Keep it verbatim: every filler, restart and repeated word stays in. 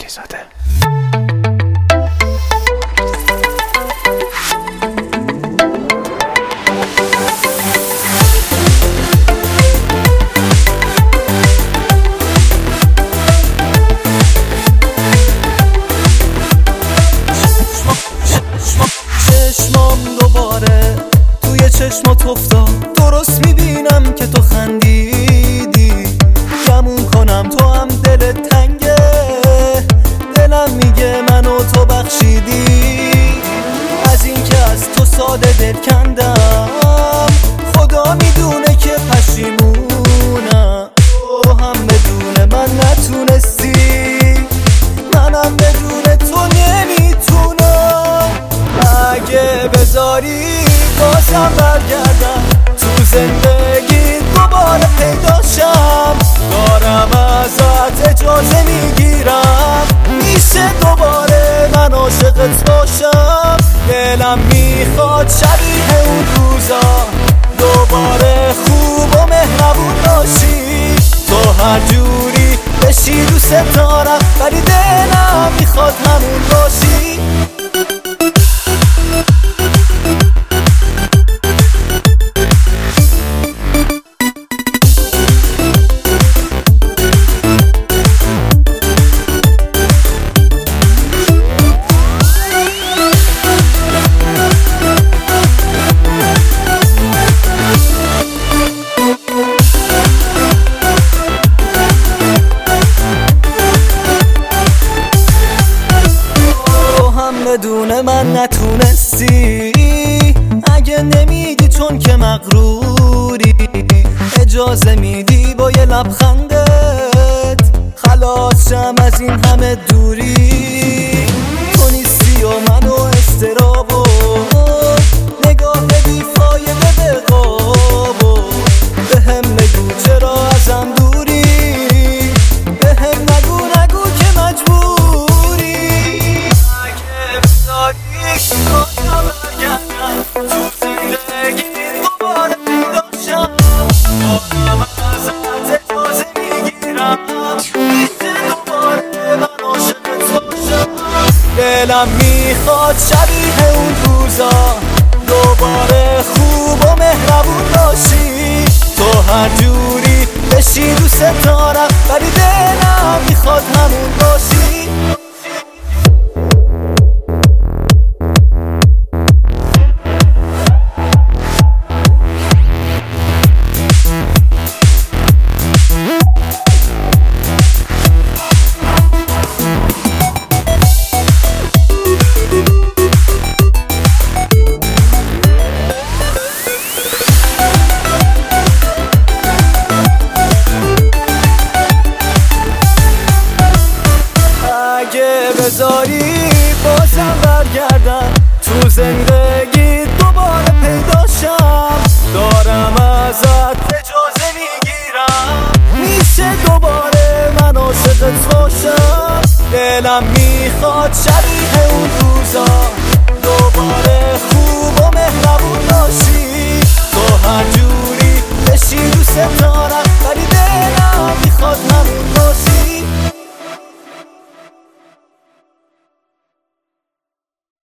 مهدی زاده. چشمام دوباره توی چشمات افتاد، درست میبینم که تو خندیدی. گمون کنم تو هم دلت تنگه، دلم میگه من و تو بخشیدی. از این که از تو ساده دل کندم، خدا میدونه که پشیمونم. تو هم بدون من نتونستی، منم بدون تو نمیتونم. اگه بذاری بازم برگردم تو زندگی، دوباره پیداشم. دارم ازت اجازه میگیرم، میشه دوباره من عاشقت باشم. دلم میخواد شبیه اون روزا دوباره خوب و مهربون باشی. تو هر جوری بشی دوست دارم، ولی دلم میخواد همون باشی. بدون من نتونستی، اگه نمیگی چون که مغروری، اجازه میدی با یه لبخندت خلاص شم از این همه دوری. تو نیستی و من و استراب و نگاه بیفایده به قاب و به هم نگو چرا ازم دوری. به هم نگو نگو که مجبوری. بازم برگردم تو زندگی، دوباره پیداشم. دارم ازت اجازه میگیرم، میشه دوباره من عاشقت باشم. دلم میخواد شبیه اون روزا دوباره خوب و مهربون باشی. تو هر جوری بشی دوست دارم، ولی دلم میخواد همون باشی. بذاری بازم برگردم تو زندگی، دوباره پیداشم. دارم ازت اجازه میگیرم، میشه دوباره من عاشقت باشم. دلم میخواد شبیه اون روزا دوباره